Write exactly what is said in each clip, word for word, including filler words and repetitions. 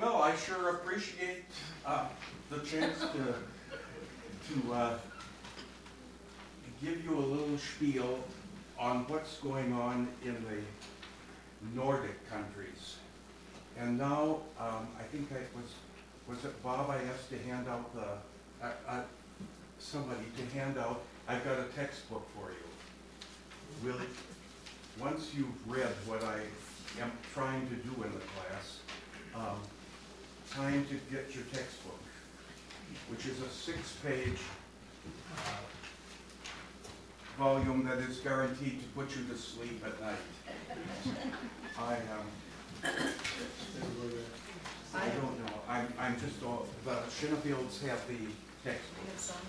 Well, I sure appreciate uh, the chance to, to uh, give you a little spiel on what's going on in the Nordic countries. And now, um, I think I was, was it Bob I asked to hand out the, uh, uh, somebody to hand out, I've got a textbook for you. Will, once you've read what I am trying to do in the class, um, time to get your textbook, which is a six-page uh, volume that is guaranteed to put you to sleep at night. I um, I don't know. I'm I'm just all the Shinnefields have the textbook.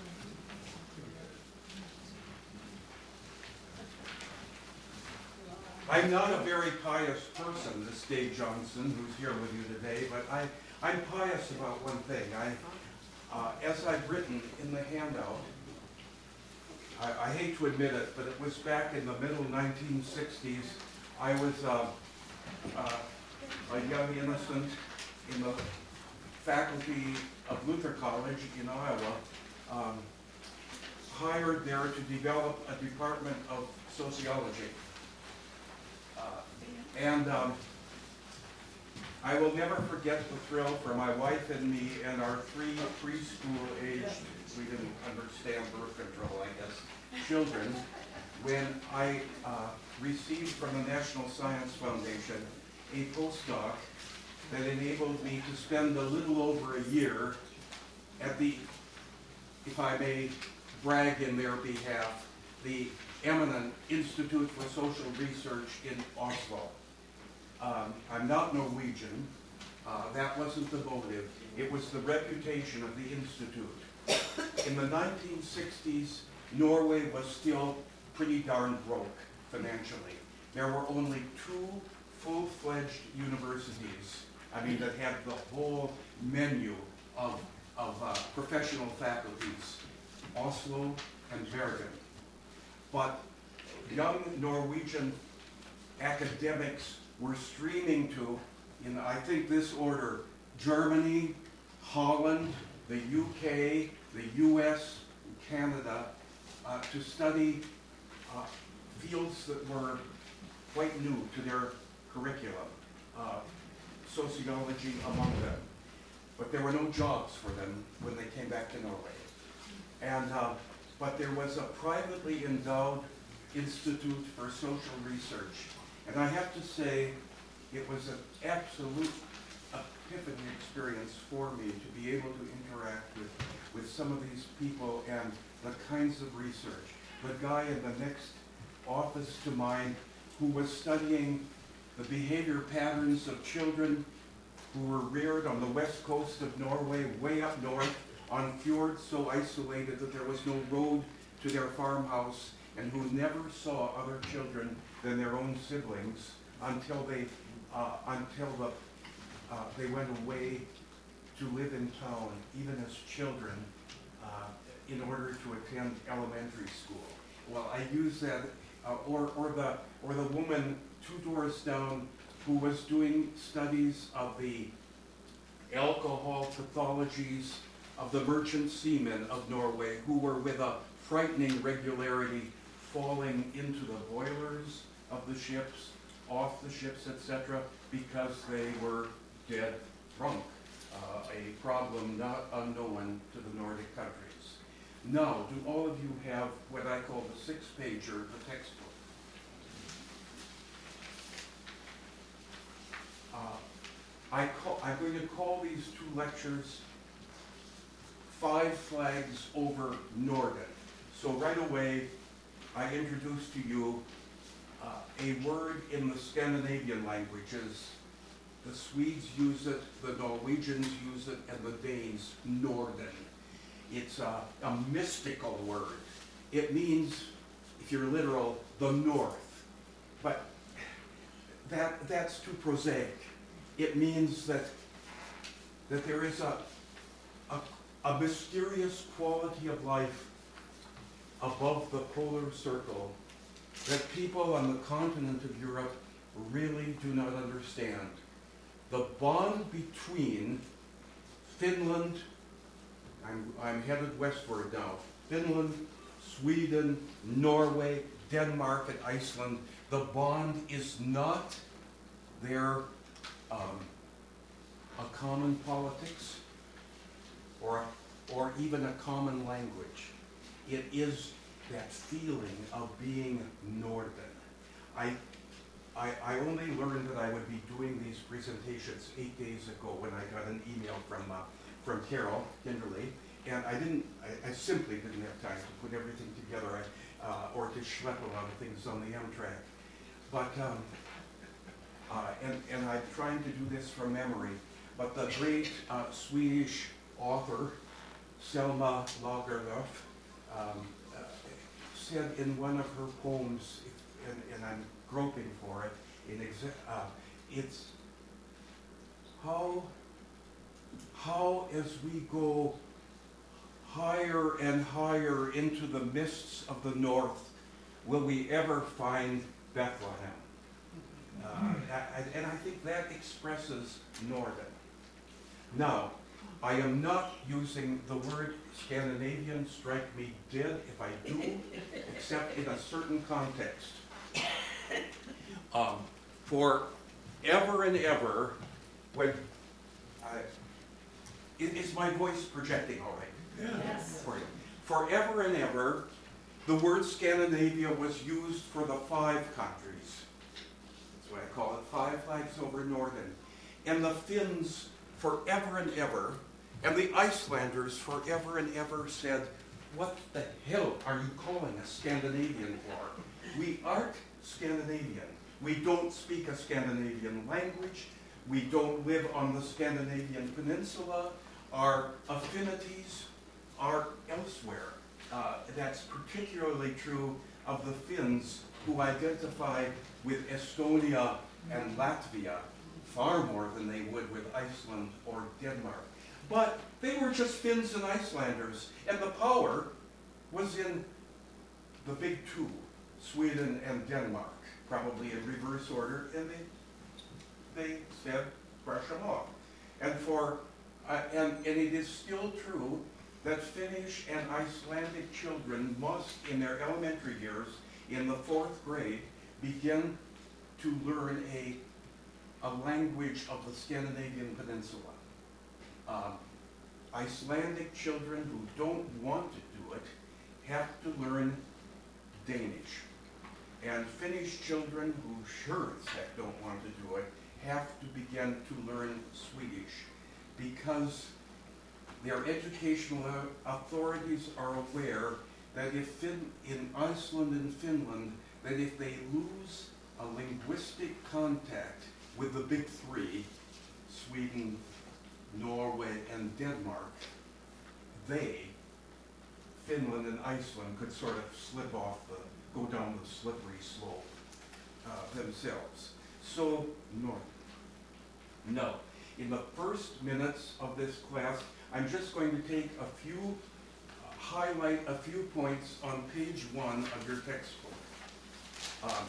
I'm not a very pious person, this Dave Johnson, who's here with you today, but I, I'm pious about one thing. I, uh, as I've written in the handout, I, I hate to admit it, but it was back in the middle nineteen sixties. I was uh, uh, a young innocent in the faculty of Luther College in Iowa, um, hired there to develop a department of sociology. Uh, and um, I will never forget the thrill for my wife and me and our three preschool-aged, we didn't understand birth control, I guess, children, when I uh, received from the National Science Foundation a postdoc that enabled me to spend a little over a year at the, if I may brag in their behalf, the eminent Institute for Social Research in Oslo. Um, I'm not Norwegian. Uh, that wasn't the motive. It was the reputation of the institute. In the nineteen sixties, Norway was still pretty darn broke financially. There were only two full-fledged universities, I mean, that had the whole menu of, of uh, professional faculties, Oslo and Bergen. But young Norwegian academics were streaming to, in I think this order, Germany, Holland, the U K, the U S, Canada, uh, to study uh, fields that were quite new to their curriculum, uh, sociology among them. But there were no jobs for them when they came back to Norway. And uh, but there was a privately endowed Institute for Social Research. And I have to say, it was an absolute epiphany experience for me to be able to interact with, with some of these people and the kinds of research. The guy in the next office to mine who was studying the behavior patterns of children who were reared on the west coast of Norway, way up north, on fjords so isolated that there was no road to their farmhouse, and who never saw other children than their own siblings until they, uh, until the, uh, they went away to live in town, even as children, uh, in order to attend elementary school. Well, I use that, uh, or, or, the, or the woman two doors down who was doing studies of the alcohol pathologies of the merchant seamen of Norway, who were with a frightening regularity falling into the boilers of the ships, off the ships, et cetera, because they were dead drunk, uh, a problem not unknown to the Nordic countries. Now, do all of you have what I call the six-pager, the textbook? Uh, I call, I'm going to call these two lectures Five Flags Over Norden. So right away, I introduce to you uh, a word in the Scandinavian languages. The Swedes use it, the Norwegians use it, and the Danes, Norden. It's a, a mystical word. It means, if you're literal, the north. But that, that's too prosaic. It means that, that there is a, a a mysterious quality of life above the polar circle that people on the continent of Europe really do not understand. the bond between Finland, I'm, I'm headed westward now, Finland, Sweden, Norway, Denmark, and Iceland, the bond is not their um, a common politics or, or even a common language. It is that feeling of being Northern. I, I, I only learned that I would be doing these presentations eight days ago when I got an email from, uh, from Carol Kinderly, and I didn't, I, I simply didn't have time to put everything together I, uh, or to schlep a lot of things on the Amtrak. But, um, uh, and, and I'm trying to do this from memory, but the great uh, Swedish author, Selma Lagerlöf, um, uh, said in one of her poems, and, and I'm groping for it, in exa uh, it's how, how as we go higher and higher into the mists of the north, will we ever find Bethlehem? Uh, and I think that expresses Northern. Now, I am not using the word Scandinavian, strike me dead if I do, except in a certain context. Um, for ever and ever, when I, is my voice projecting all right? Yes. For you. Forever and ever, the word Scandinavia was used for the five countries. That's why I call it Five Flags Over Northern. And the Finns forever and ever, and the Icelanders forever and ever said, what the hell are you calling a Scandinavian for? We aren't Scandinavian. We don't speak a Scandinavian language. We don't live on the Scandinavian peninsula. Our affinities are elsewhere. Uh, that's particularly true of the Finns, who identify with Estonia and Latvia far more than they would with Iceland or Denmark. But they were just Finns and Icelanders, and the power was in the big two, Sweden and Denmark, probably in reverse order, and they, they said, brush them off. And, for, uh, and, and it is still true that Finnish and Icelandic children must, in their elementary years, in the fourth grade, begin to learn a, a language of the Scandinavian peninsula. Um, Icelandic children who don't want to do it have to learn Danish. And Finnish children who sure as heck don't want to do it have to begin to learn Swedish, because their educational authorities are aware that if fin in Iceland and Finland, that if they lose a linguistic contact with the big three, Sweden, Norway, and Denmark, they, Finland and Iceland, could sort of slip off the, go down the slippery slope uh, themselves. So, no. No. In the first minutes of this class, I'm just going to take a few, uh, highlight a few points on page one of your textbook. Um,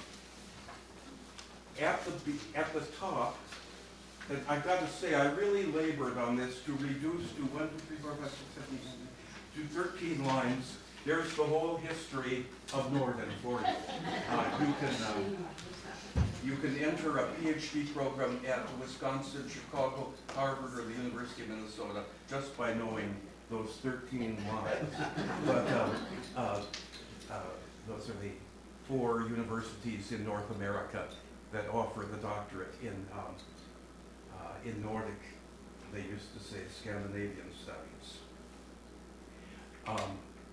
at the, at the top, and I've got to say, I really labored on this to reduce to one, two, three, four, five, six, seven, eight, nine, to thirteen lines. There's the whole history of Northern for you. Uh, you can uh, you can enter a PhD program at Wisconsin, Chicago, Harvard, or the University of Minnesota just by knowing those thirteen lines. But uh, uh, uh, those are the four universities in North America that offer the doctorate in um, uh, in Nordic. They used to say Scandinavian studies. Um,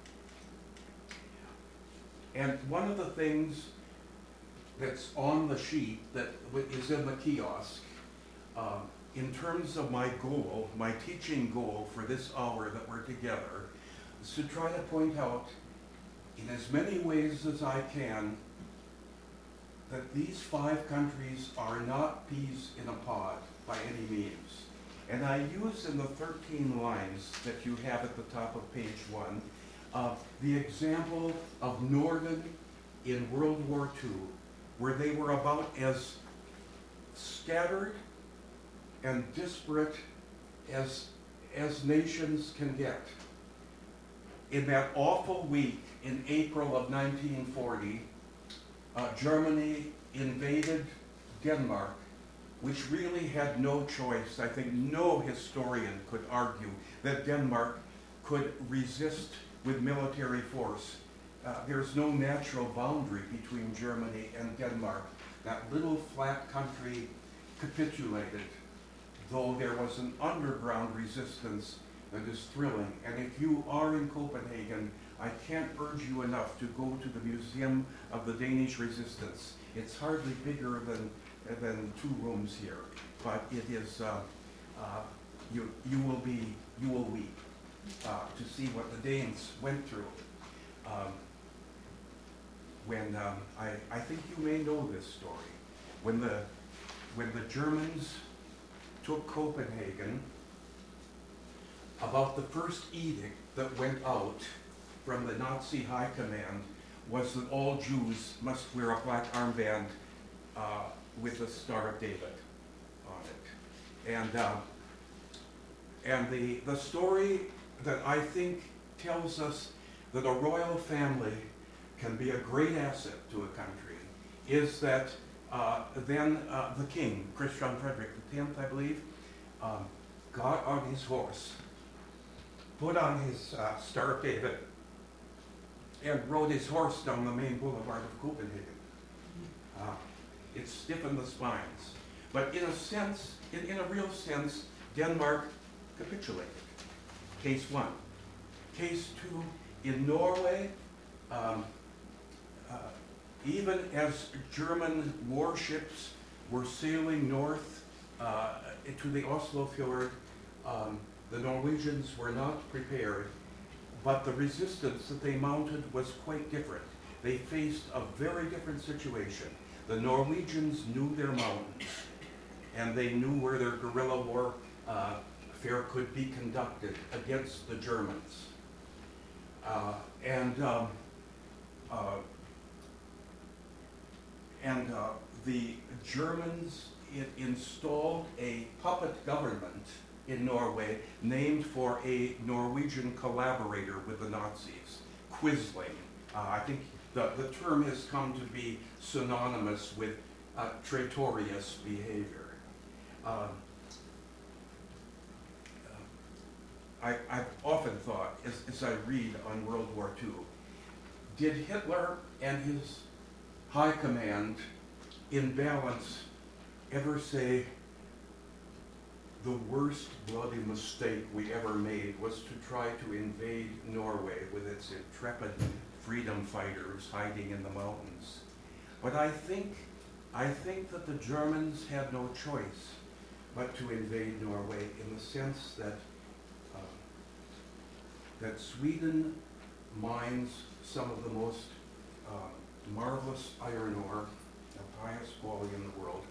and one of the things that's on the sheet that is in the kiosk, um, in terms of my goal, my teaching goal for this hour that we're together, is to try to point out in as many ways as I can that these five countries are not peas in a pod by any means. And I use in the thirteen lines that you have at the top of page one, uh, the example of Northern in World War Two, where they were about as scattered and disparate as, as nations can get. In that awful week in April of nineteen forty, uh, Germany invaded Denmark, which really had no choice. I think no historian could argue that Denmark could resist with military force. Uh, there's no natural boundary between Germany and Denmark. That little flat country capitulated, though there was an underground resistance that is thrilling. And if you are in Copenhagen, I can't urge you enough to go to the Museum of the Danish Resistance. It's hardly bigger than, than two rooms here, but it is, uh, uh, you, you will be, you will weep uh, to see what the Danes went through. Um, when, um, I, I think you may know this story, when the, when the Germans took Copenhagen, about the first edict that went out from the Nazi high command was that all Jews must wear a black armband uh, with the Star of David on it. And, uh, and the, the story that I think tells us that a royal family can be a great asset to a country is that uh, then uh, the king, Christian Frederick the tenth, I believe, um, got on his horse, put on his uh, Star of David, and rode his horse down the main boulevard of Copenhagen. Uh, it stiffened the spines. But in a sense, in, in a real sense, Denmark capitulated. Case one. Case two, in Norway, um, uh, even as German warships were sailing north uh, to the Oslo fjord, um, the Norwegians were not prepared, but the resistance that they mounted was quite different. They faced a very different situation. The Norwegians knew their mountains, and they knew where their guerrilla warfare uh, could be conducted against the Germans. Uh, and um, uh, and uh, the Germans it installed a puppet government in Norway named for a Norwegian collaborator with the Nazis, Quisling. Uh, I think the, the term has come to be synonymous with uh, traitorous behavior. Um, I, I've often thought, as, as I read on World War Two, did Hitler and his high command in balance ever say, the worst bloody mistake we ever made was to try to invade Norway with its intrepid freedom fighters hiding in the mountains? But I think, I think that the Germans had no choice but to invade Norway in the sense that uh, that Sweden mines some of the most uh, marvelous iron ore of highest quality in the world.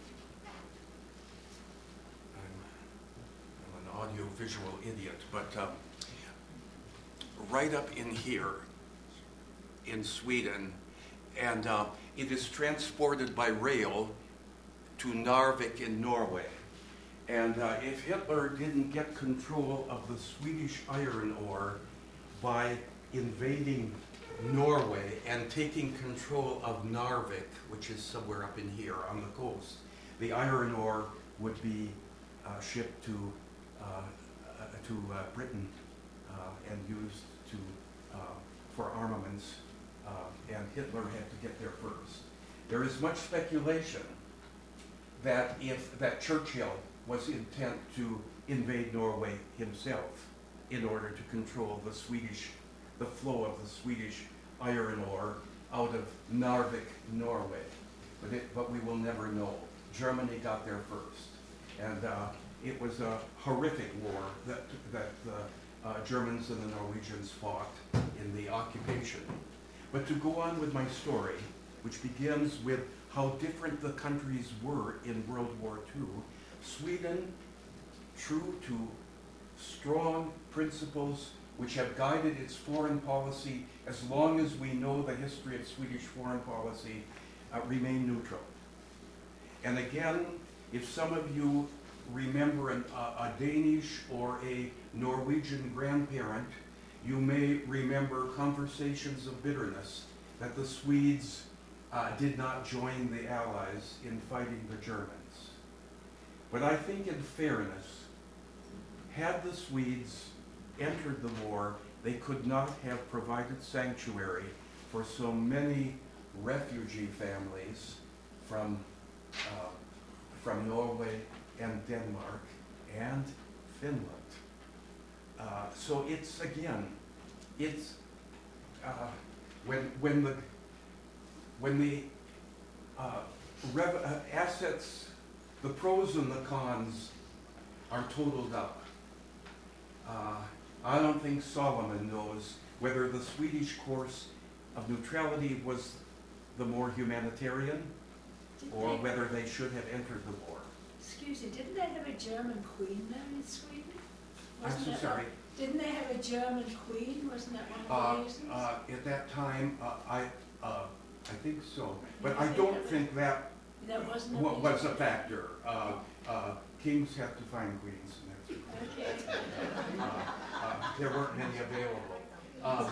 Audio-visual idiot, but um, right up in here in Sweden, and uh, it is transported by rail to Narvik in Norway. And uh, if Hitler didn't get control of the Swedish iron ore by invading Norway and taking control of Narvik, which is somewhere up in here on the coast, the iron ore would be uh, shipped to Uh, uh, to uh, Britain uh, and used to uh, for armaments, uh, and Hitler had to get there first. There is much speculation that if that Churchill was intent to invade Norway himself in order to control the Swedish, the flow of the Swedish iron ore out of Narvik, Norway, but it, but we will never know. Germany got there first, and. Uh, It was a horrific war that, that the uh, Germans and the Norwegians fought in the occupation. But to go on with my story, which begins with how different the countries were in World War Two, Sweden, true to strong principles which have guided its foreign policy as long as we know the history of Swedish foreign policy, uh, remain neutral. And again, if some of you remember an, a, a Danish or a Norwegian grandparent, you may remember conversations of bitterness that the Swedes uh, did not join the Allies in fighting the Germans. But I think in fairness, had the Swedes entered the war, they could not have provided sanctuary for so many refugee families from, uh, from Norway and Denmark and Finland. Uh, so it's, again, it's, uh, when, when the, when the uh, rev uh, assets, the pros and the cons are totaled up, uh, I don't think Solomon knows whether the Swedish course of neutrality was the more humanitarian or they, whether they should have entered the war. Excuse me, didn't they have a German queen there in Sweden? I'm Wasn't so that sorry. one- Didn't they have a German queen? Wasn't that one of Uh, the reasons? uh, at that time, uh, I, uh, I think so, but You I think don't that- think that That wasn't a wa- was reason? a factor. Uh, uh, kings have to find queens, and that's, Okay. uh, uh, there weren't many available. Um,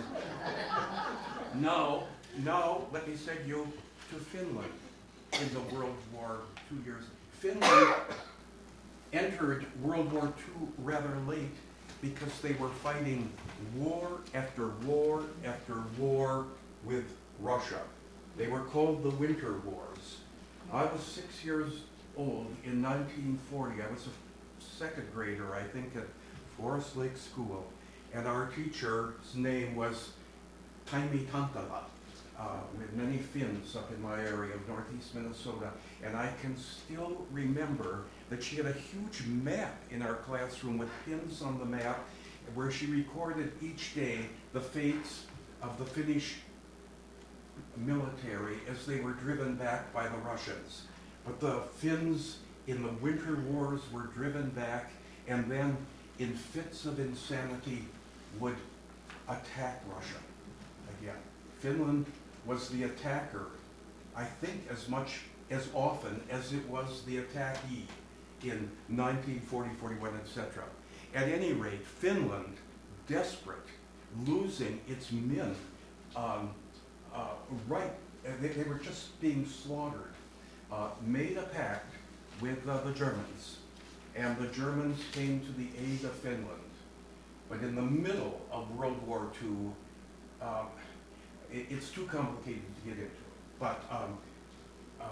no, no, let me send you to Finland in the World War Two years. Finland entered World War Two rather late because they were fighting war after war after war with Russia. They were called the Winter Wars. I was six years old in nineteen forty. I was a second grader, I think, at Forest Lake School. And our teacher's name was Taimi Tantala, uh, with many Finns up in my area of northeast Minnesota. And I can still remember that she had a huge map in our classroom with pins on the map where she recorded each day the fates of the Finnish military as they were driven back by the Russians. But the Finns in the Winter Wars were driven back and then in fits of insanity would attack Russia again. Finland was the attacker, I think, as much, as often as it was the attackee in nineteen forty, forty-one, et cetera. At any rate, Finland, desperate, losing its men, um, uh, right, they, they were just being slaughtered, uh, made a pact with uh, the Germans, and the Germans came to the aid of Finland. But in the middle of World War Two, uh, it, it's too complicated to get into, but um, uh,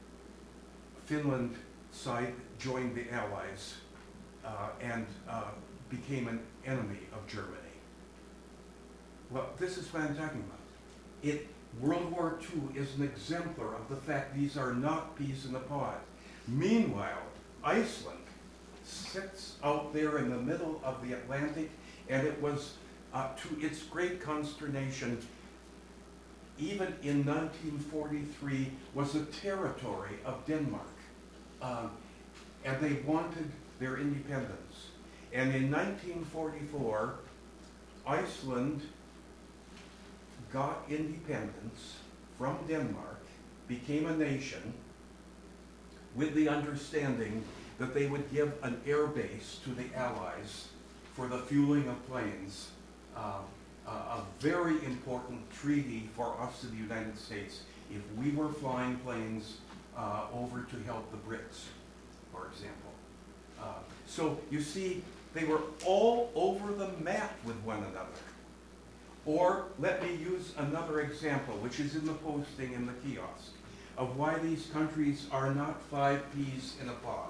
Finland side joined the Allies uh, and uh, became an enemy of Germany. Well, this is what I'm talking about. It, World War Two is an exemplar of the fact these are not peas in a pod. Meanwhile, Iceland sits out there in the middle of the Atlantic, and it was, uh, to its great consternation, even in nineteen forty-three, was a territory of Denmark. Um, and they wanted their independence. And in nineteen forty-four, Iceland got independence from Denmark, became a nation, with the understanding that they would give an air base to the Allies for the fueling of planes. Uh, uh, a very important treaty for us in the United States if we were flying planes uh, over to help the Brits, for example. Uh, so you see, they were all over the map with one another. Or let me use another example, which is in the posting in the kiosk, of why these countries are not five peas in a pod.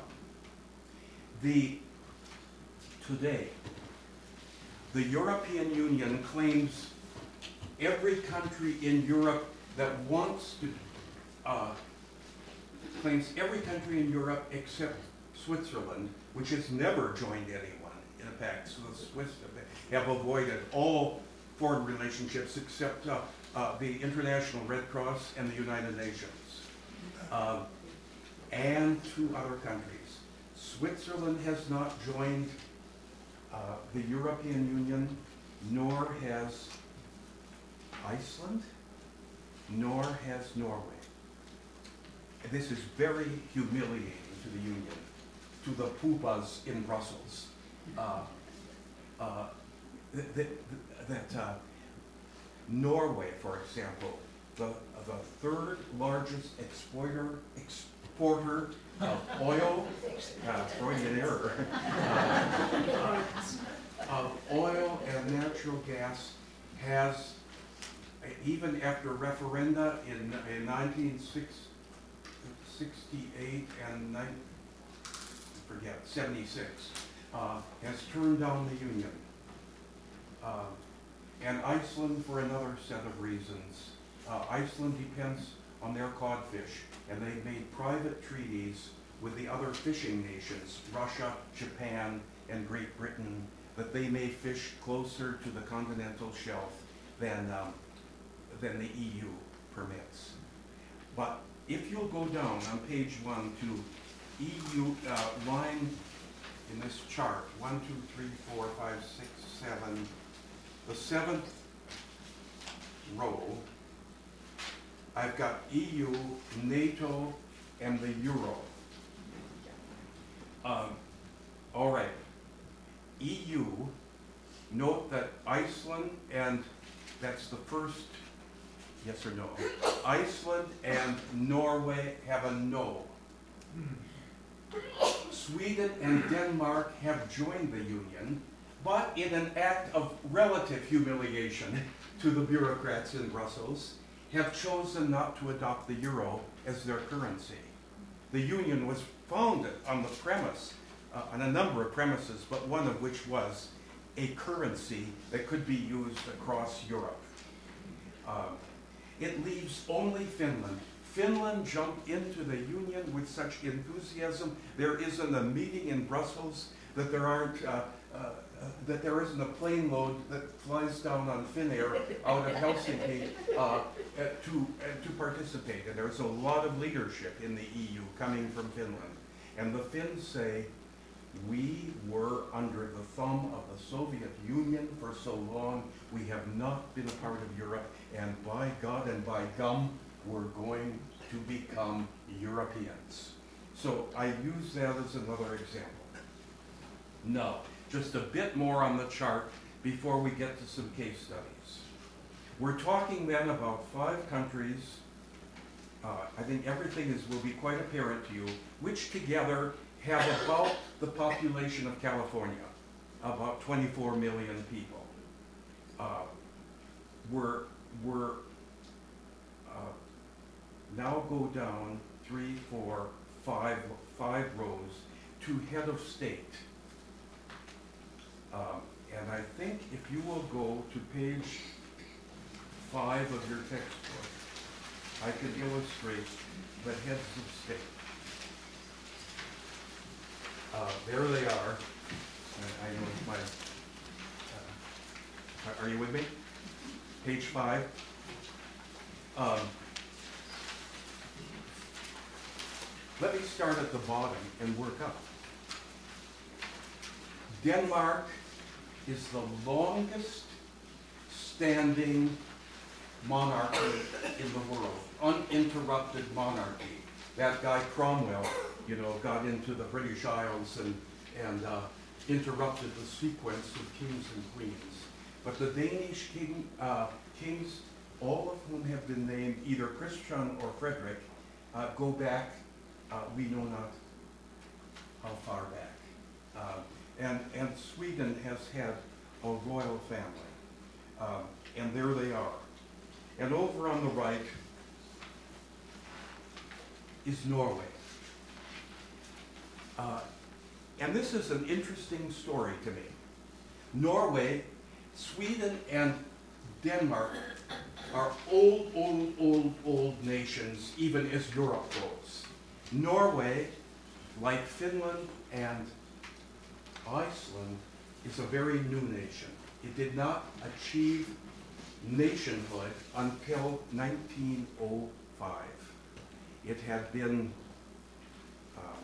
The, today, the European Union claims every country in Europe that wants to, uh, claims every country in Europe except Switzerland, which has never joined anyone in a pact. So the Swiss have avoided all foreign relationships except uh, uh, the International Red Cross and the United Nations, uh, and two other countries. Switzerland has not joined uh, the European Union, nor has Iceland, nor has Norway. And this is very humiliating to the Union, to the poobahs in Brussels. Uh, uh, that that, that uh, Norway, for example, the, the third largest exporter, exporter of oil, uh, Freudian error, uh, of oil and natural gas has, even after referenda in, in nineteen sixty-eight and nine, I forget, seventy-six, uh, has turned down the Union. Uh, and Iceland for another set of reasons. Uh, Iceland depends on their codfish, and they've made private treaties with the other fishing nations, Russia, Japan, and Great Britain, that they may fish closer to the continental shelf than, um, than the E U permits. But if you'll go down on page one to E U uh, line in this chart, one, two, three, four, five, six, seven, the seventh row, I've got E U, NATO, and the Euro. Um, all right, E U, note that Iceland, and that's the first, yes or no, Iceland and Norway have a no. Sweden and Denmark have joined the Union, but in an act of relative humiliation to the bureaucrats in Brussels, have chosen not to adopt the euro as their currency. The Union was founded on the premise, uh, on a number of premises, but one of which was a currency that could be used across Europe. Uh, it leaves only Finland. Finland jumped into the Union with such enthusiasm. There isn't a meeting in Brussels that there aren't, uh, uh, uh, that there isn't a plane load that flies down on Finnair out of Helsinki uh, uh, to uh, to participate. And there's a lot of leadership in the E U coming from Finland. And the Finns say, we were under the thumb of the Soviet Union for so long, we have not been a part of Europe, and by God and by gum, we're going to become Europeans. So I use that as another example. Now, just a bit more on the chart before we get to some case studies. We're talking then about five countries. Uh, I think everything is will be quite apparent to you, which together have about the population of California, about twenty-four million people. Uh, we're, we're uh, now go down three, four, five, five rows to head of state. Um, and I think if you will go to page five of your textbook, I can illustrate the heads of state. Uh, there they are. I, I know my, uh, are you with me? Page five. Um, let me start at the bottom and work up. Denmark is the longest standing monarchy in the world, uninterrupted monarchy. That guy Cromwell, you know, got into the British Isles and, and uh, interrupted the sequence of kings and queens. But the Danish king, uh, kings, all of whom have been named either Christian or Frederick, uh, go back, uh, we know not how far back. Uh, and, and Sweden has had a royal family, um, and there they are. And over on the right is Norway. Uh, and this is an interesting story to me. Norway, Sweden, and Denmark are old, old, old, old nations, even as Europe goes. Norway, like Finland and Iceland, is a very new nation. It did not achieve nationhood until nineteen oh five. It had been uh,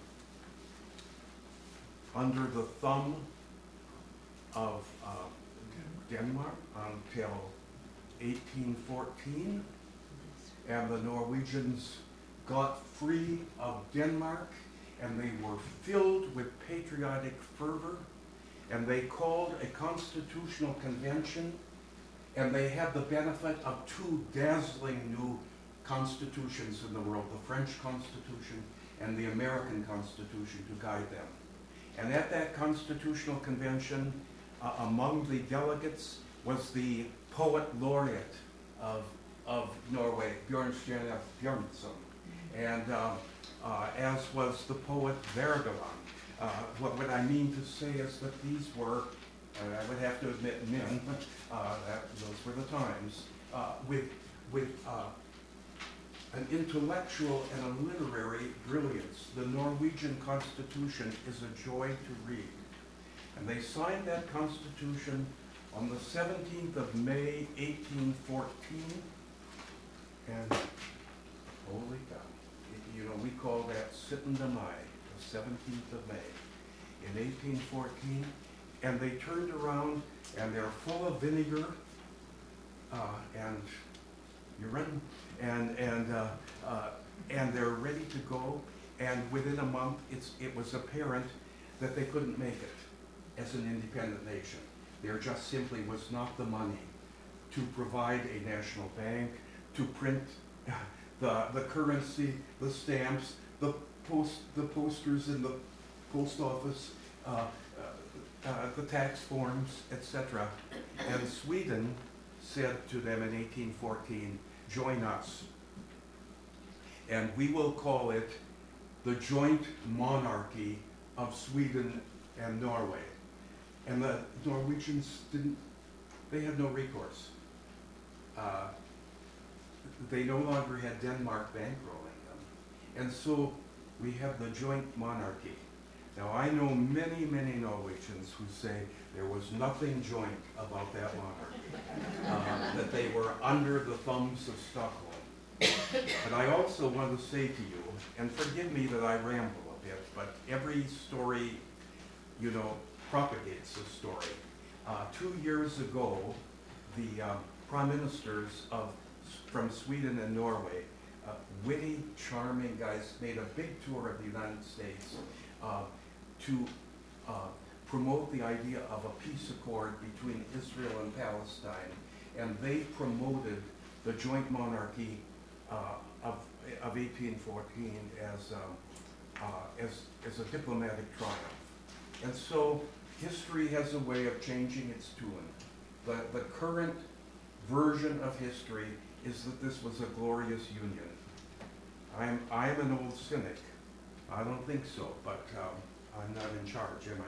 under the thumb of uh, Denmark until eighteen fourteen, and the Norwegians got free of Denmark, and they were filled with patriotic fervor, and they called a constitutional convention, and they had the benefit of two dazzling new constitutions in the world, the French Constitution and the American Constitution, to guide them. And at that constitutional convention, uh, among the delegates was the poet laureate of, of Norway, Bjørnstjerne Bjørnson, and uh, uh, as was the poet Wergeland. Uh, what, what I mean to say is that these were, uh, I would have to admit, men, uh, that, those were the times, uh, with, with uh, an intellectual and a literary brilliance. The Norwegian Constitution is a joy to read. And they signed that Constitution on the seventeenth of May, eighteen fourteen. And holy cow, it, you know, we call that syttende Mai, the seventeenth of May, in eighteen fourteen. And they turned around, and they're full of vinegar, uh, and urine, and and uh, uh, and they're ready to go. And within a month, it's it was apparent that they couldn't make it as an independent nation. There just simply was not the money to provide a national bank, to print the the currency, the stamps, the post the posters in the post office, uh, uh, uh, the tax forms, et cetera. And Sweden said to them in eighteen fourteen, "Join us, and we will call it the joint monarchy of Sweden and Norway." And the Norwegians didn't, they had no recourse. Uh, they no longer had Denmark bankrolling them. And so we have the joint monarchy. Now I know many, many Norwegians who say there was nothing joint about that monarchy, uh, that they were under the thumbs of Stockholm. But I also want to say to you, and forgive me that I ramble a bit, but every story, you know, propagates a story. Uh, two years ago, the um, prime ministers of from Sweden and Norway, uh, witty, charming guys, made a big tour of the United States uh, to uh, promote the idea of a peace accord between Israel and Palestine, and they promoted the joint monarchy uh, of, of eighteen fourteen as, um, uh, as, as a diplomatic triumph. And so history has a way of changing its tune. The, the current version of history is that this was a glorious union. I'm, I'm an old cynic. I don't think so, but um, I'm not in charge, am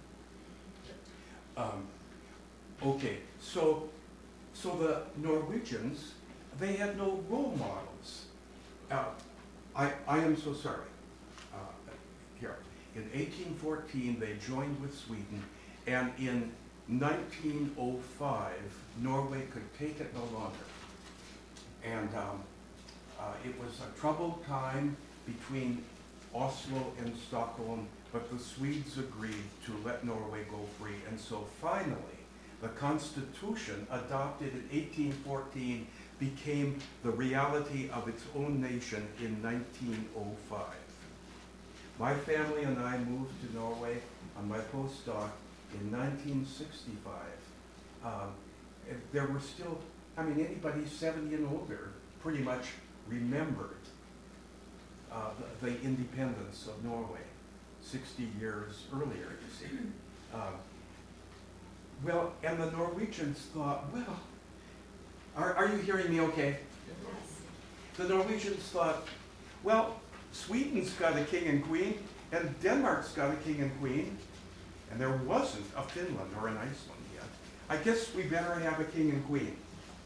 I? Um, okay, so, so the Norwegians, they had no role models. Uh, I, I am so sorry. Uh, here. In eighteen fourteen, they joined with Sweden, and in nineteen oh five, Norway could take it no longer. And um, uh, it was a troubled time between Oslo and Stockholm, but the Swedes agreed to let Norway go free. And so finally, the Constitution adopted in eighteen fourteen became the reality of its own nation in nineteen oh five. My family and I moved to Norway on my postdoc in nineteen sixty-five. Um, there were still, I mean, anybody seventy and older pretty much remembered uh, the, the independence of Norway sixty years earlier, you see. Uh, well, and the Norwegians thought, well, are, are you hearing me okay? Yes. The Norwegians thought, well, Sweden's got a king and queen, and Denmark's got a king and queen, and there wasn't a Finland or an Iceland yet. I guess we better have a king and queen.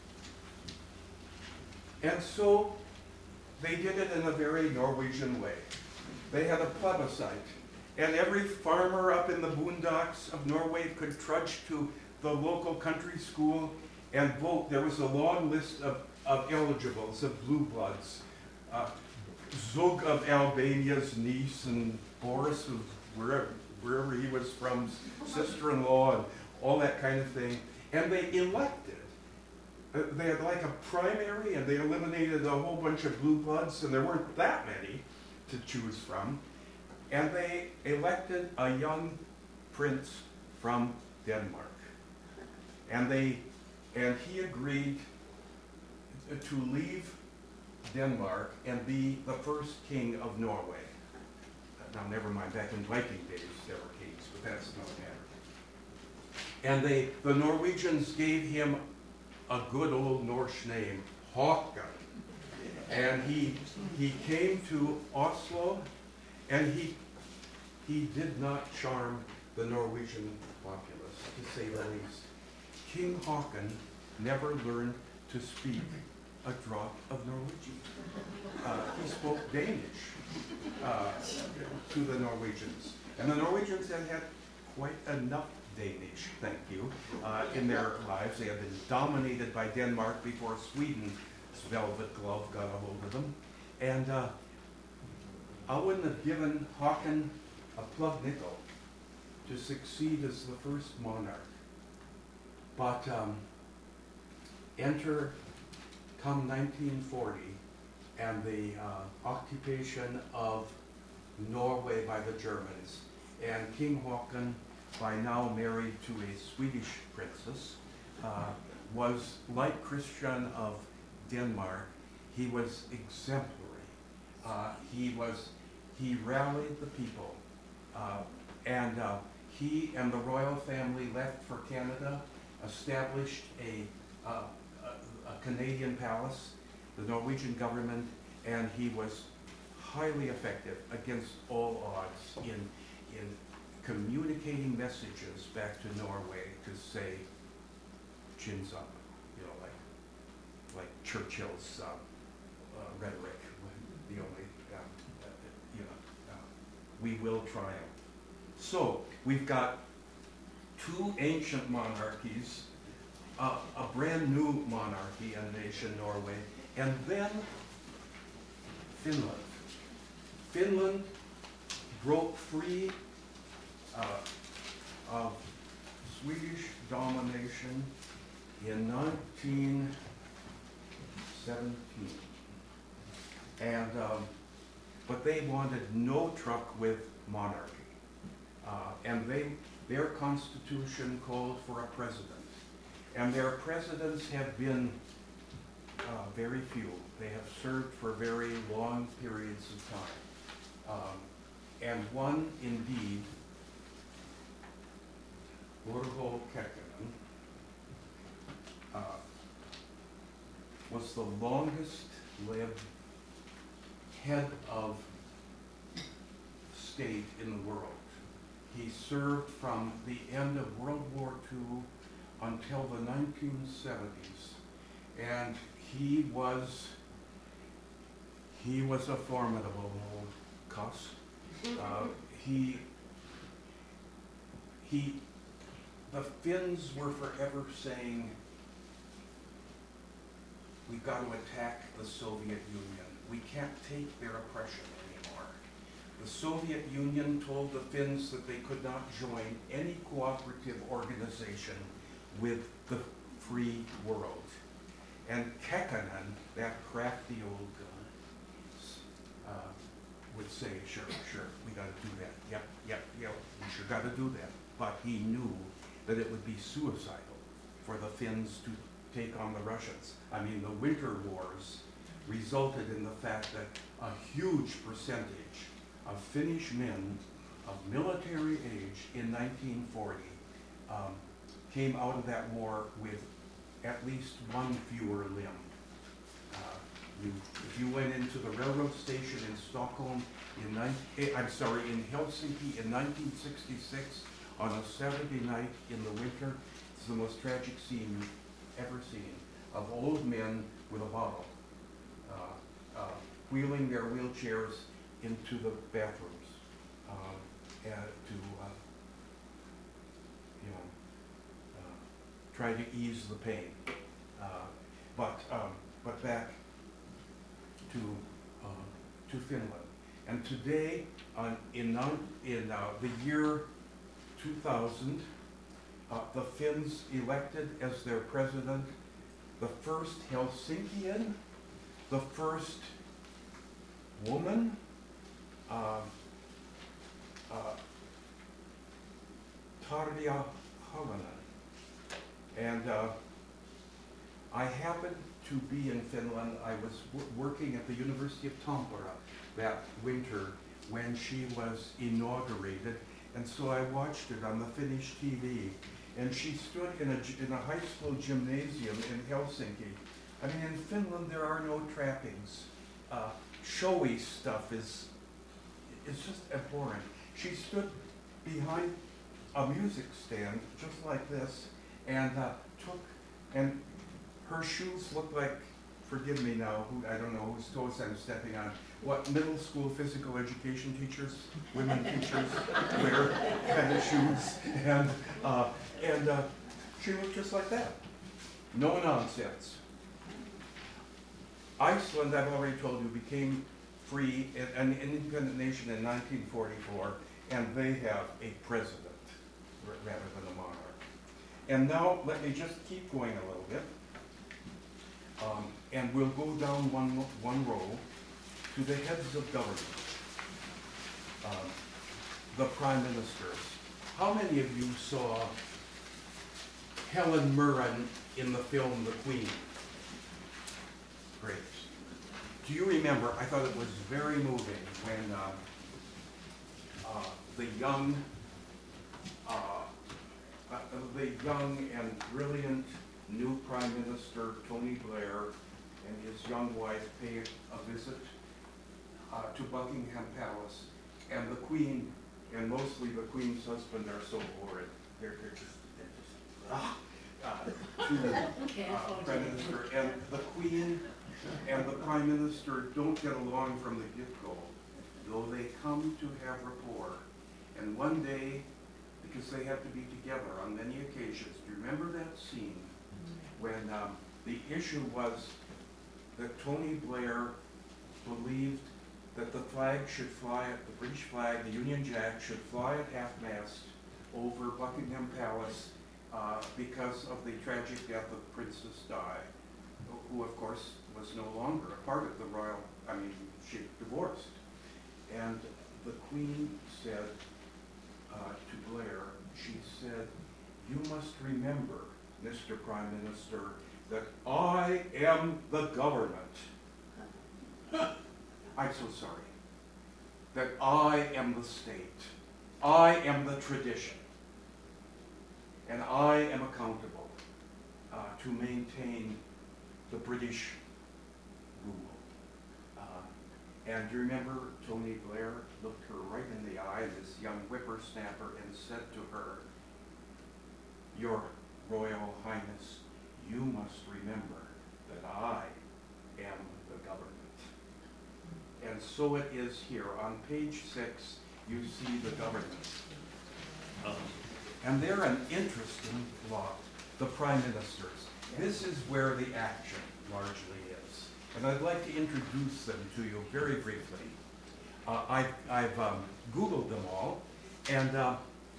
And so they did it in a very Norwegian way. They had a plebiscite, and every farmer up in the boondocks of Norway could trudge to the local country school and vote. There was a long list of, of eligibles, of blue bloods. Uh, Zug of Albania's niece, and Boris of wherever, wherever he was from, sister-in-law, and all that kind of thing. And they elected. Uh, they had like a primary, and they eliminated a whole bunch of blue bloods, and there weren't that many to choose from. And they elected a young prince from Denmark. And they, and he agreed to leave Denmark and be the first king of Norway. Now, never mind, back in Viking days, there were kings, but that's no matter. And they, the Norwegians gave him a good old Norse name, Håkon. And he, he came to Oslo, and he, he did not charm the Norwegian populace, to say the least. King Håkon never learned to speak a drop of Norwegian. Uh, he spoke Danish uh, to the Norwegians. And the Norwegians had had quite enough Danish, thank you, uh, in their lives. They had been dominated by Denmark before Sweden's velvet glove got a hold of them. And uh, I wouldn't have given Håkon a plug nickel to succeed as the first monarch. But um, enter come nineteen forty and the uh, occupation of Norway by the Germans. And King Håkon, by now married to a Swedish princess, uh, was like Christian of Denmark. He was exemplary. Uh, he was, he rallied the people. Uh, and uh, he and the royal family left for Canada, established a, uh, a, a Canadian palace, the Norwegian government, and he was highly effective against all odds in, in communicating messages back to Norway to say, chins up, you know, like, like Churchill's uh, uh, rhetoric, the only, uh, uh, you know, uh, we will triumph. So, we've got two ancient monarchies, uh, a brand new monarchy and nation, Norway, and then Finland. Finland broke free uh, of Swedish domination in nineteen seventeen. And, um, but they wanted no truck with monarchy. Uh, and they, their constitution called for a president. And their presidents have been uh, very few. They have served for very long periods of time. Um, and one, indeed, Urho Kekkonen, uh, was the longest lived head of state in the world. He served from the end of World War Two until the nineteen seventies. And he was, he was a formidable old cuss. Uh, he, he, the Finns were forever saying, we've got to attack the Soviet Union. We can't take their oppression anymore. The Soviet Union told the Finns that they could not join any cooperative organization with the free world. And Kekkonen, that crafty old guy, uh, would say, sure, sure, we gotta do that. Yep, yep, yep, we sure gotta do that. But he knew that it would be suicidal for the Finns to take on the Russians. I mean, the Winter Wars resulted in the fact that a huge percentage of Finnish men of military age in nineteen forty um, came out of that war with at least one fewer limb. Uh, you, if you went into the railroad station in Stockholm in nineteen, I'm sorry, in Helsinki in nineteen sixty-six on a Saturday night in the winter, it's the most tragic scene you've ever seen of old men with a bottle uh, uh, wheeling their wheelchairs into the bathrooms uh, and to uh, you know uh, try to ease the pain. Uh, but um, but back to uh, to Finland, and today uh, in uh, in uh, the year two thousand, uh, the Finns elected as their president the first Helsinkian, the first woman, uh, uh, Tarja Halonen. And uh, I happened to be in Finland. I was w working at the University of Tampere that winter when she was inaugurated, and so I watched it on the Finnish T V. And she stood in a, in a high school gymnasium in Helsinki. I mean, in Finland there are no trappings. Uh, showy stuff is, is just abhorrent. She stood behind a music stand just like this, and uh, took, and her shoes looked like, forgive me now, who, I don't know whose toes I'm stepping on, what middle school physical education teachers, women teachers wear kind of shoes, and uh, and uh, she looked just like that. No nonsense. Iceland, I've already told you, became free, an independent nation in nineteen forty-four, and they have a president rather than a monarch. And now, let me just keep going a little bit. Um, and we'll go down one, one row to the heads of government, um, the prime ministers. How many of you saw Helen Mirren in the film The Queen? Great. Do you remember, I thought it was very moving when uh, uh, the young, uh, uh, the young and brilliant new Prime Minister Tony Blair and his young wife paid a visit uh, to Buckingham Palace, and the Queen, and mostly the Queen's husband, are so bored. They're, they're just, they're just ah, uh, to the uh, Prime Minister, and the Queen and the Prime Minister don't get along from the get-go, though they come to have rapport. And one day, because they have to be together on many occasions, do you remember that scene when um, the issue was that Tony Blair believed that the flag should fly, the British flag, the Union Jack, should fly at half-mast over Buckingham Palace uh, because of the tragic death of Princess Di, who of course was no longer a part of the royal, I mean, she divorced. And the Queen said uh, to Blair, she said, "You must remember, Mister Prime Minister, that I am the government." I'm so sorry. That I am the state. I am the tradition. And I am accountable uh, to maintain the British rule. Uh, and you remember Tony Blair looked her right in the eye, this young whippersnapper, and said to her, "Your Royal Highness, you must remember that I am the government." And so it is here. On page six, you see the government. Um, and they're an interesting lot, the prime ministers. This is where the action largely is. And I'd like to introduce them to you very briefly. Uh, I, I've um, Googled them all, and uh,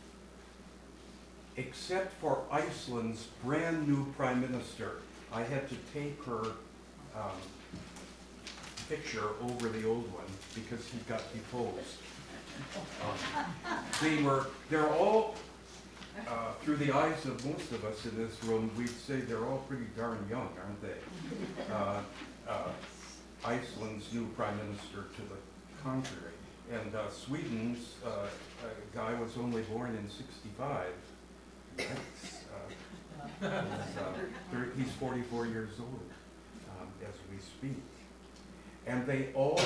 except for Iceland's brand new prime minister, I had to take her um, picture over the old one because he got deposed. Um, they were, they're all, uh, through the eyes of most of us in this room, we'd say they're all pretty darn young, aren't they? Uh, uh, Iceland's new prime minister to the contrary. And uh, Sweden's uh, uh, guy was only born in sixty-five. That's, uh, he's, uh, he's forty-four years old um, as we speak. And they all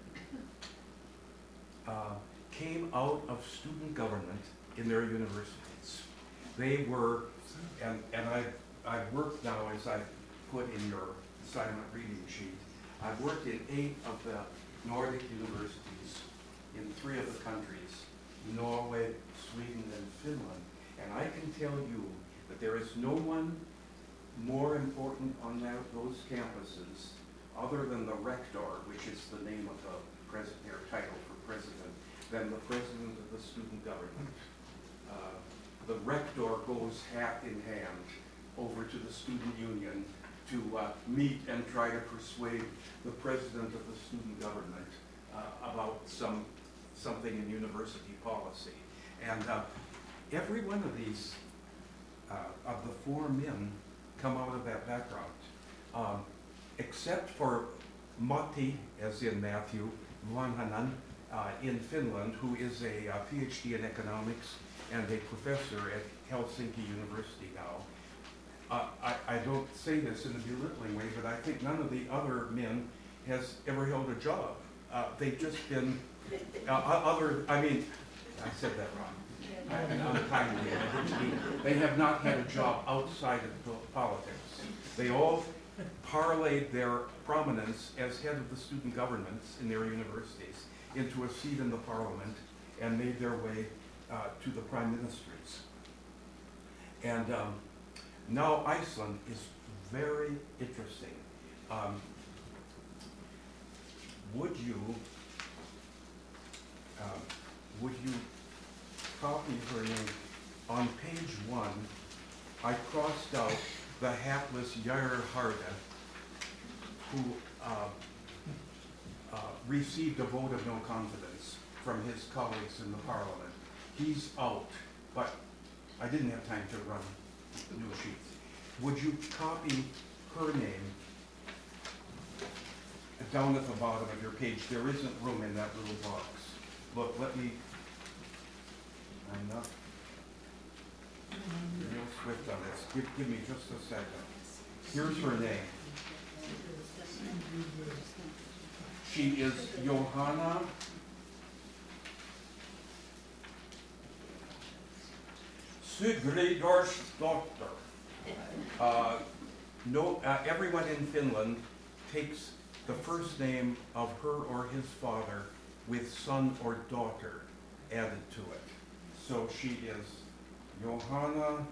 uh, came out of student government in their universities. They were, and, and I, I've worked now, as I put in your assignment reading sheet, I've worked in eight of the Nordic universities in three of the countries, Norway, Sweden, and Finland. And I can tell you that there is no one more important on that, those campuses other than the rector, which is the name of the president, their title for president, than the president of the student government. Uh, the rector goes hat in hand over to the student union to uh, meet and try to persuade the president of the student government uh, about some something in university policy. And uh, every one of these, uh, of the four men, come out of that background. Um, except for Matti, as in Matthew, Vanhanen, uh, in Finland, who is a uh, PhD in economics and a professor at Helsinki University now. Uh, I, I don't say this in a belittling way, but I think none of the other men has ever held a job. Uh, they've just been, uh, other, I mean, I said that wrong. I- Unkindly, I didn't mean it. They have not had a job outside of po- politics. They all parlayed their prominence as head of the student governments in their universities into a seat in the parliament and made their way uh, to the prime ministries. And um, now Iceland is very interesting. Um, would you, um, would you copy her name? On page one, I crossed out the hapless Jair Harda, who uh, uh, received a vote of no confidence from his colleagues in the parliament. He's out, but I didn't have time to run new sheets. Would you copy her name down at the bottom of your page? There isn't room in that little box. Look, let me, I'm not real swift on this. Give, give me just a second. Here's her name. She is Johanna Sigridorsdottir. Uh, no, uh, everyone in Finland takes the first name of her or his father with son or daughter added to it. So she is Johanna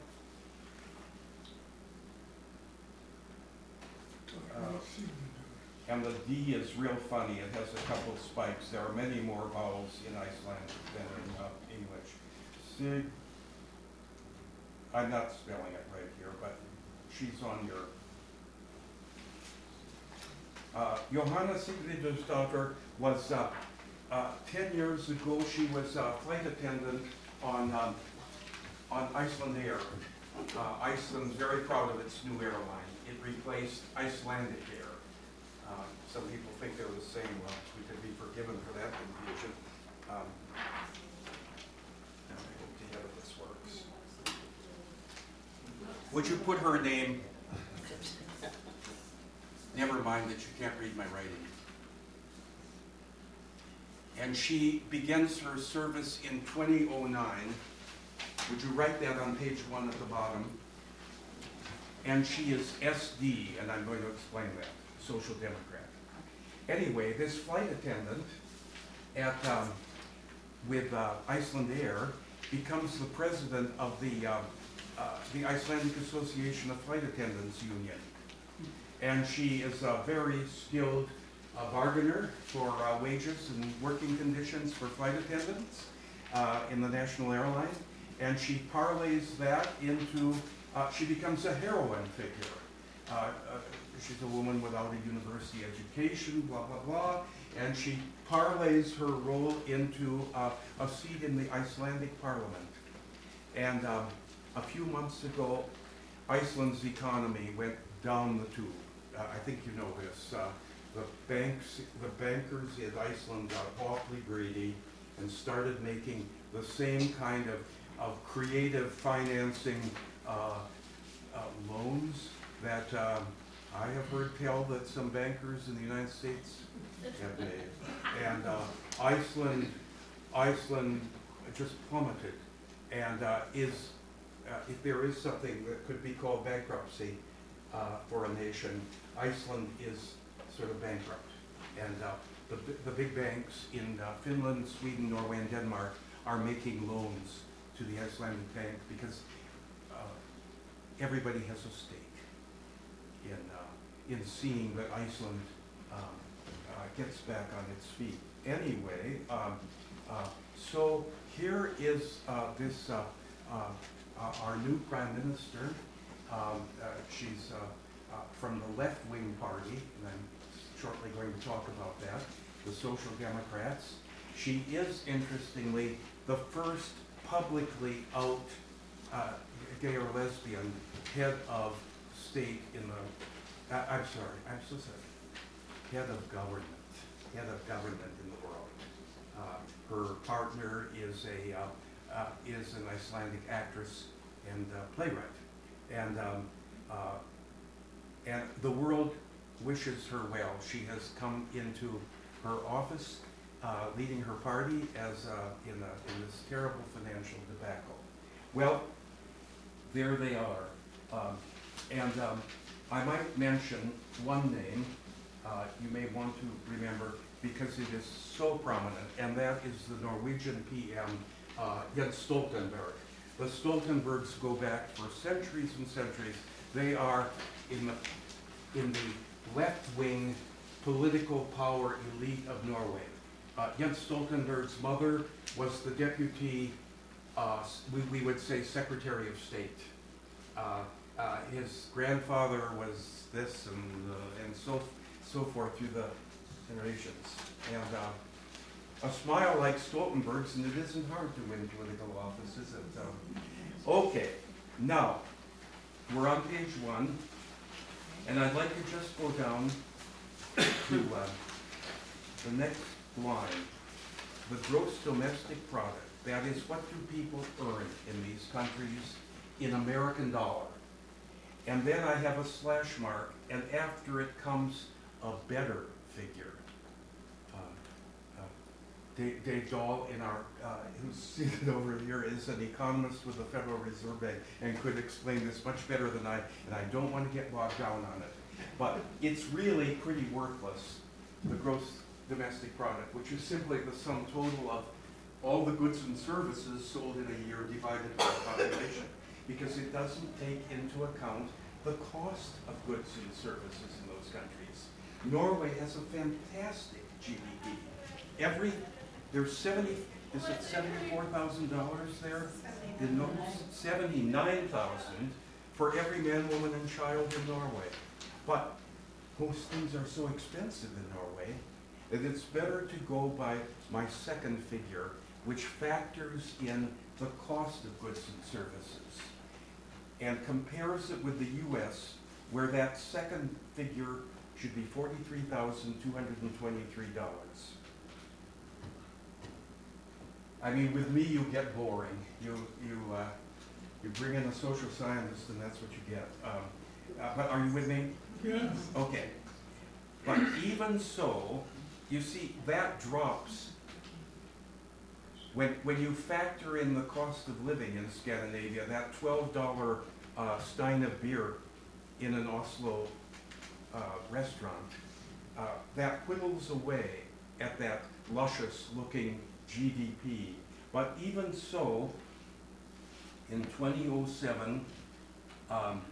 uh, and the D is real funny. It has a couple spikes. There are many more vowels in Icelandic than in uh, English. Sig, I'm not spelling it right here, but she's on your. Uh, Johanna Sigridorsdottir was uh, uh, ten years ago. She was a flight attendant on um, on Icelandair. Uh, Iceland's very proud of its new airline. It replaced Icelandic Air. Uh, some people think they're the same. Well, we could be forgiven for that confusion. Um, I hope to heaven this works. Would you put her name? Never mind that you can't read my writing. And she begins her service in twenty oh nine. Would you write that on page one at the bottom? And she is S D, and I'm going to explain that, Social Democrat. Anyway, this flight attendant at um, with uh, Icelandair becomes the president of the uh, uh, the Icelandic Association of Flight Attendants Union. And she is a very skilled uh, bargainer for uh, wages and working conditions for flight attendants uh, in the national airline. And she parlays that into, uh, she becomes a heroine figure. Uh, uh, she's a woman without a university education, blah, blah, blah. And she parlays her role into uh, a seat in the Icelandic parliament. And um, a few months ago, Iceland's economy went down the tube. Uh, I think you know this. Uh, the banks, the bankers in Iceland got awfully greedy and started making the same kind of, of creative financing uh, uh, loans that um, I have heard tell that some bankers in the United States have made. And uh, Iceland, Iceland just plummeted. And uh, is, uh, if there is something that could be called bankruptcy uh, for a nation, Iceland is sort of bankrupt. And uh, the, the big banks in uh, Finland, Sweden, Norway, and Denmark are making loans to the Icelandic bank because uh, everybody has a stake in, uh, in seeing that Iceland um, uh, gets back on its feet. Anyway, um, uh, so here is uh, this, uh, uh, uh, our new prime minister. Um, uh, she's uh, uh, from the left-wing party, and I'm shortly going to talk about that, the Social Democrats. She is, interestingly, the first publicly out uh, gay or lesbian head of state in the, uh, I'm sorry, I'm so sorry, head of government, head of government in the world. Uh, her partner is a, uh, uh, is an Icelandic actress and uh, playwright. And, um, uh, and the world wishes her well. She has come into her office uh, leading her party as uh, in, a, in this terrible financial debacle. Well, there they are. Um, and um, I might mention one name uh, you may want to remember because it is so prominent, and that is the Norwegian P M uh, Jens Stoltenberg. The Stoltenbergs go back for centuries and centuries. They are in the, in the left-wing political power elite of Norway. Uh, Jens Stoltenberg's mother was the deputy, uh, we, we would say, Secretary of State. Uh, uh, his grandfather was this and, uh, and so, so forth through the generations. And uh, a smile like Stoltenberg's, and it isn't hard to win political office, is it? Um, okay, now, we're on page one, and I'd like to just go down to uh, the next line. The gross domestic product, that is, what do people earn in these countries in American dollar? And then I have a slash mark, and after it comes a better figure. Uh, uh, Dave, Dave Dahl, in our, uh, who's seated over here, is an economist with the Federal Reserve Bank and could explain this much better than I, and I don't want to get bogged down on it. But it's really pretty worthless, the gross domestic product, which is simply the sum total of all the goods and services sold in a year divided by the population, because it doesn't take into account the cost of goods and services in those countries. Norway has a fantastic G D P. Every, there's seventy, is it seventy-four thousand dollars there? In Norway, seventy-nine thousand for every man, woman, and child in Norway. But most things are so expensive in Norway that it's better to go by my second figure, which factors in the cost of goods and services, and compares it with the U S, where that second figure should be forty-three thousand two hundred twenty-three dollars. I mean, with me, you get boring. You, you, uh, you bring in a social scientist, and that's what you get. Um, uh, but are you with me? Yes. Okay. But even so, you see, that drops when, when you factor in the cost of living in Scandinavia. That twelve dollar uh, stein of beer in an Oslo uh, restaurant, uh, that whittles away at that luscious-looking G D P. But even so, in twenty oh seven, um,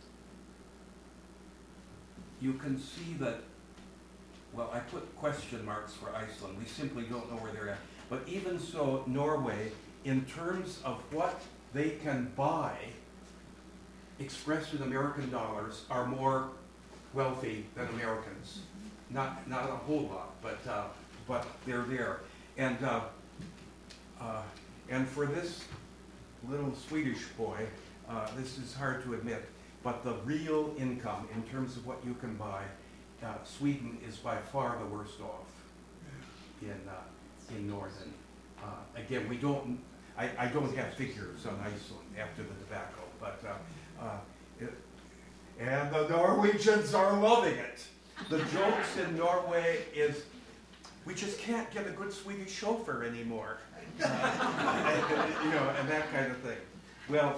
you can see that, well, I put question marks for Iceland. We simply don't know where they're at. But even so, Norway, in terms of what they can buy, expressed in American dollars, are more wealthy than Americans. Not, not a whole lot, but, uh, but they're there. And, uh, uh, and for this little Swedish boy, uh, this is hard to admit, but the real income in terms of what you can buy, uh, Sweden is by far the worst off in, uh, in Northern. Uh, again, we don't, I, I don't have figures on Iceland after the debacle, but, uh, uh, it, and the Norwegians are loving it. The jokes in Norway is, we just can't get a good Swedish chauffeur anymore. Uh, and, you know, and that kind of thing. Well,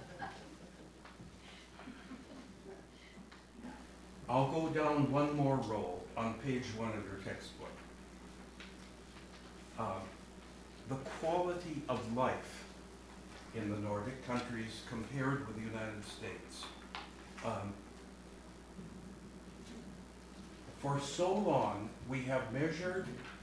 I'll go down one more row on page one of your textbook. Uh, the quality of life in the Nordic countries compared with the United States. Um, for so long, we have measured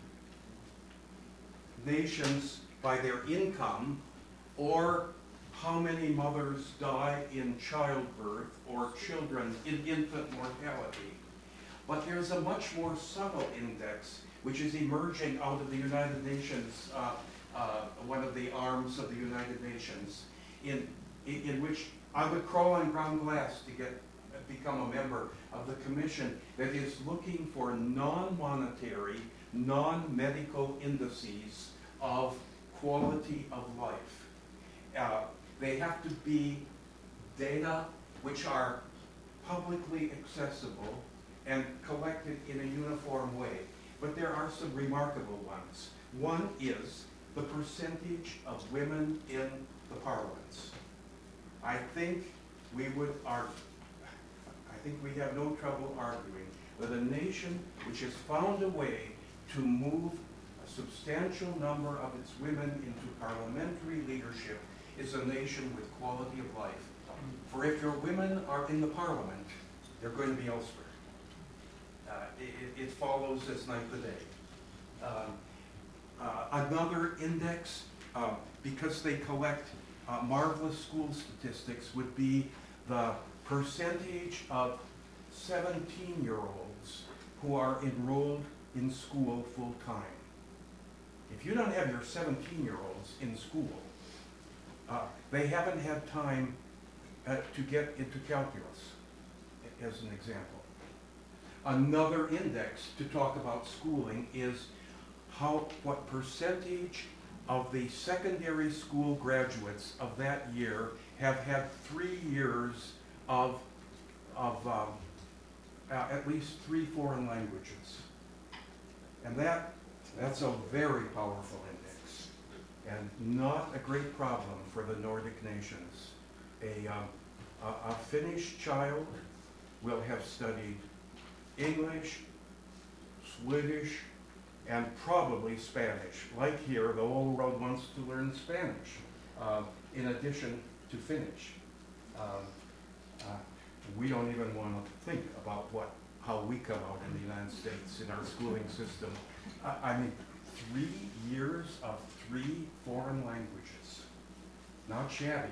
nations by their income or how many mothers die in childbirth or children in infant mortality. But there's a much more subtle index which is emerging out of the United Nations, uh, uh, one of the arms of the United Nations, in, in, in which I would crawl on ground glass to get become a member of the commission that is looking for non-monetary, non-medical indices of quality of life. Uh, they have to be data which are publicly accessible and collected in a uniform way. But there are some remarkable ones. One is the percentage of women in the parliaments. I think we would argue, I think we have no trouble arguing that a nation which has found a way to move a substantial number of its women into parliamentary leadership is a nation with quality of life. For if your women are in the parliament, they're going to be elsewhere. Uh, it, it follows as night the day. Um, uh, another index, uh, because they collect uh, marvelous school statistics, would be the percentage of seventeen-year-olds who are enrolled in school full-time. If you don't have your seventeen-year-olds in school, uh, they haven't had time uh, to get into calculus, as an example. Another index to talk about schooling is how, what percentage of the secondary school graduates of that year have had three years of, of um, uh, at least three foreign languages. And that, that's a very powerful index, and not a great problem for the Nordic nations. A, um, a, a Finnish child will have studied English, Swedish, and probably Spanish. Like here, the whole world wants to learn Spanish, uh, in addition to Finnish. Um, uh, we don't even want to think about what, how we come out in the United States in our schooling system. I, I mean, three years of three foreign languages. Not shabby.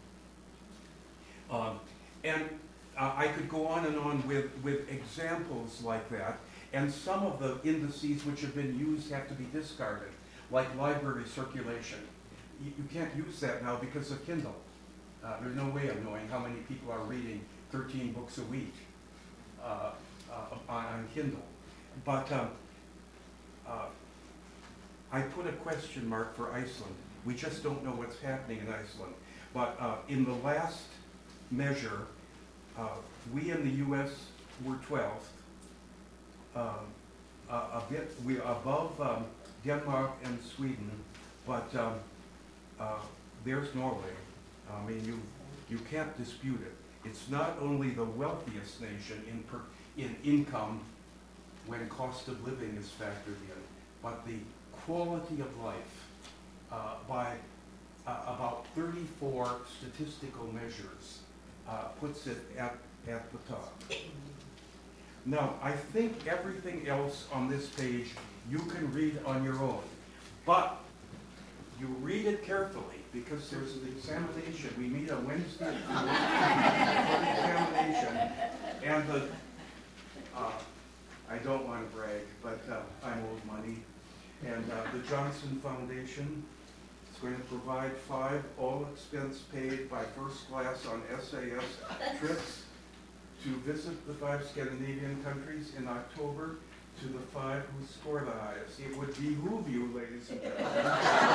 Um, and uh, I could go on and on with, with examples like that. And some of the indices which have been used have to be discarded, like library circulation. You, you can't use that now because of Kindle. Uh, there's no way of knowing how many people are reading thirteen books a week uh, uh, on, on Kindle. But um, uh, I put a question mark for Iceland. We just don't know what's happening in Iceland. But uh, in the last measure, uh, we in the U S were twelfth. Um, a, a bit, we're above um, Denmark and Sweden, but um, uh, there's Norway. I mean, you you can't dispute it. It's not only the wealthiest nation in per, in income when cost of living is factored in, but the quality of life uh, by uh, about thirty-four statistical measures uh, puts it at at the top. Now, I think everything else on this page you can read on your own, but you read it carefully because there's an examination. We meet on Wednesday for the examination, and the, uh, I don't want to brag, but uh, I'm old money, and uh, the Johnson Foundation is going to provide five all expense paid by first class on S A S trips to visit the five Scandinavian countries in October to the five who score the highest. It would behoove you, ladies and gentlemen.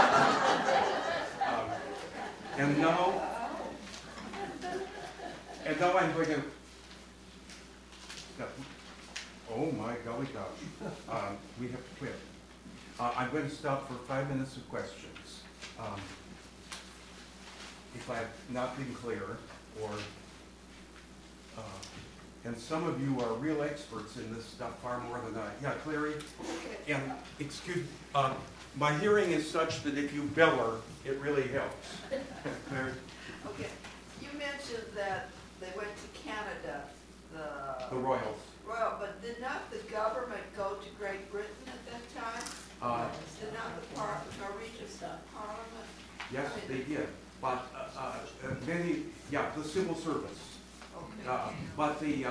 um, and now, and now I'm going to, oh my golly gosh, um, we have to quit. Uh, I'm going to stop for five minutes of questions. Um, if I've not been clear, or Uh, and some of you are real experts in this stuff, far more than I. Yeah, Clary? And, excuse, uh, my hearing is such that if you beller, it really helps. Clary? Okay. You mentioned that they went to Canada, the... The Royals. Royal, but did not the government go to Great Britain at that time? Uh, Did not the par Norwegian Parliament? yes, they did. But uh, uh, many, yeah, the civil service. Okay. Uh, but the, uh,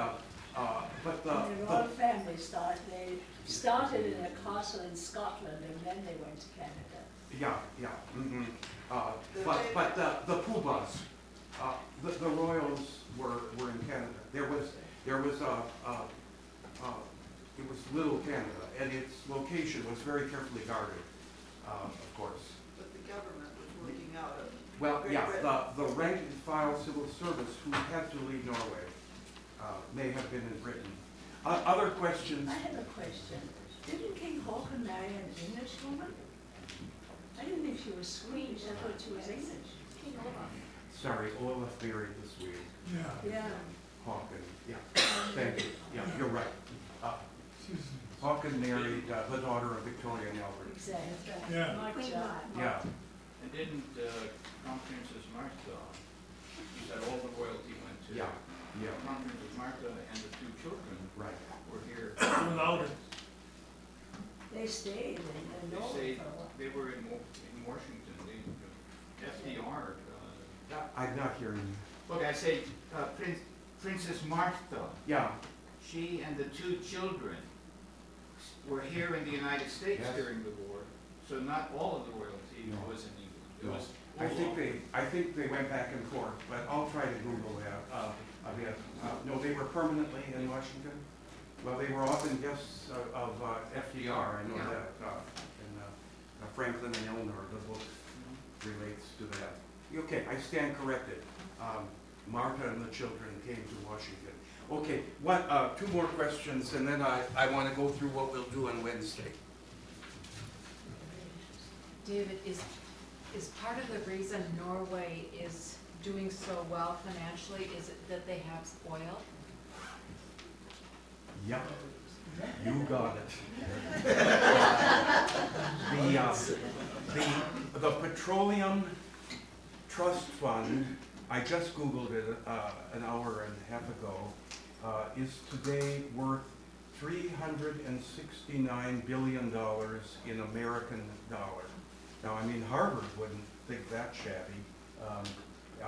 Uh, but the, And their the royal family started, they started in a castle in Scotland and then they went to Canada. yeah, yeah, mm-hmm. Uh, The but, way- but the, the Poobahs, uh, the, the royals were, were in Canada. There was, there was a, a, uh, it was Little Canada, and its location was very carefully guarded, uh, of course. But the government was working out of. Well, Great yeah, Britain. the, the rank and file civil service who had to leave Norway, uh, may have been in Britain. O- other questions? I have a question. Didn't King Haakon marry an English woman? I didn't think she was Swedish, I thought she was English. King Olaf. Sorry, Olaf married the Swede. Yeah. Haakon, yeah, thank you, yeah, you're right. Uh, Haakon married uh, the daughter of Victoria and Albert. Exactly. Yeah. My Queen job. Mab. Yeah, And didn't uh, Crown Princess Martha, you said all the royalty went to? yeah, yeah, Crown Princess Martha and the two children right. were here. Louder. They stayed in, in They Norway stayed, for a while. they were in Wa- in Washington, they, F D R. uh, I'm not hearing, Look, I say, uh, Prince, Princess Martha, yeah, she and the two children were here in the United States Yes. during the war, so not all of the royalty No. was in England. It No. was I think all- they, I think they went back and forth, but I'll try to Google that, uh, a bit. Uh, no, they were permanently in Washington. Well, they were often guests of, of uh, F D R, I know Yeah. that, uh, and, uh, uh, Franklin and Eleanor, the book relates to that. Okay, I stand corrected. Um, Martha and the children came to Washington. Okay, what, uh, two more questions, and then I, I wanna go through what we'll do on Wednesday. David, is, is part of the reason Norway is doing so well financially, is it that they have oil? Yep, you got it. The, uh, the, the Petroleum Trust Fund, I just Googled it, uh, an hour and a half ago, uh, is today worth three hundred and sixty-nine billion dollars in American dollars. Now, I mean, Harvard wouldn't think that shabby. Um, uh,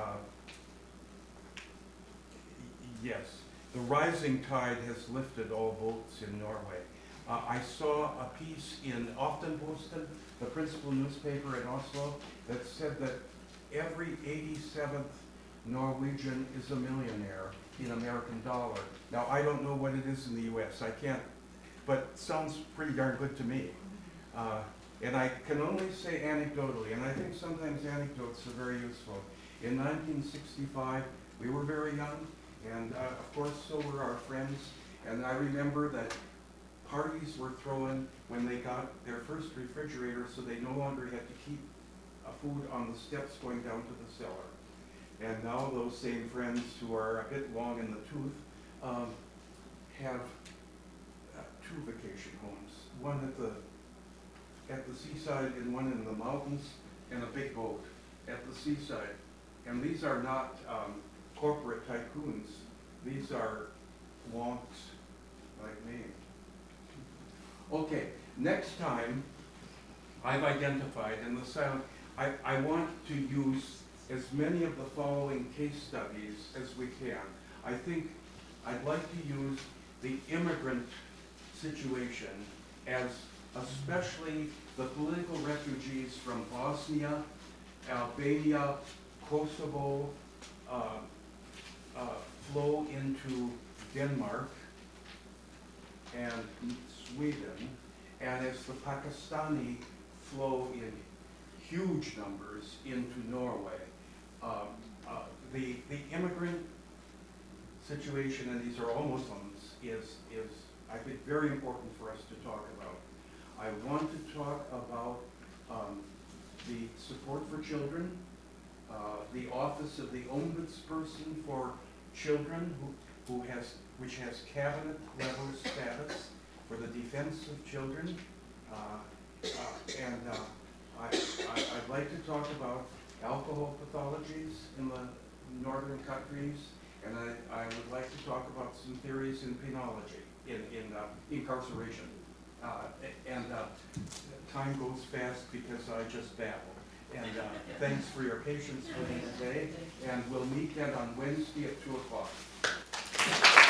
Yes, the rising tide has lifted all boats in Norway. Uh, I saw a piece in Aftenposten, the principal newspaper in Oslo, that said that every eighty-seventh Norwegian is a millionaire in American dollar. Now, I don't know what it is in the U S, I can't, but it sounds pretty darn good to me. Uh, and I can only say anecdotally, and I think sometimes anecdotes are very useful. In nineteen sixty-five, we were very young, and uh, of course, so were our friends. And I remember that parties were thrown when they got their first refrigerator, so they no longer had to keep uh, food on the steps going down to the cellar. And now those same friends who are a bit long in the tooth um, have uh, two vacation homes, one at the at the seaside and one in the mountains, and a big boat at the seaside. And these are not um, corporate tycoons. These are wonks like me. Okay, next time I've identified in the sound, I, I want to use as many of the following case studies as we can. I think I'd like to use the immigrant situation as especially the political refugees from Bosnia, Albania, Kosovo, uh, uh, flow into Denmark and Sweden, and as the Pakistani flow in huge numbers into Norway. Um, uh, the, the immigrant situation, and these are all Muslims, is, is, I think, very important for us to talk about. I want to talk about um, the support for children, uh, the Office of the Ombudsperson for Children, who, who has, which has cabinet level status for the defense of children. Uh, uh, and uh, I, I, I'd like to talk about alcohol pathologies in the northern countries, and I, I would like to talk about some theories in penology, in, in uh, incarceration. Uh, and uh, time goes fast because I just babbled. And uh, thanks for your patience with me today, and we'll meet then on Wednesday at two o'clock.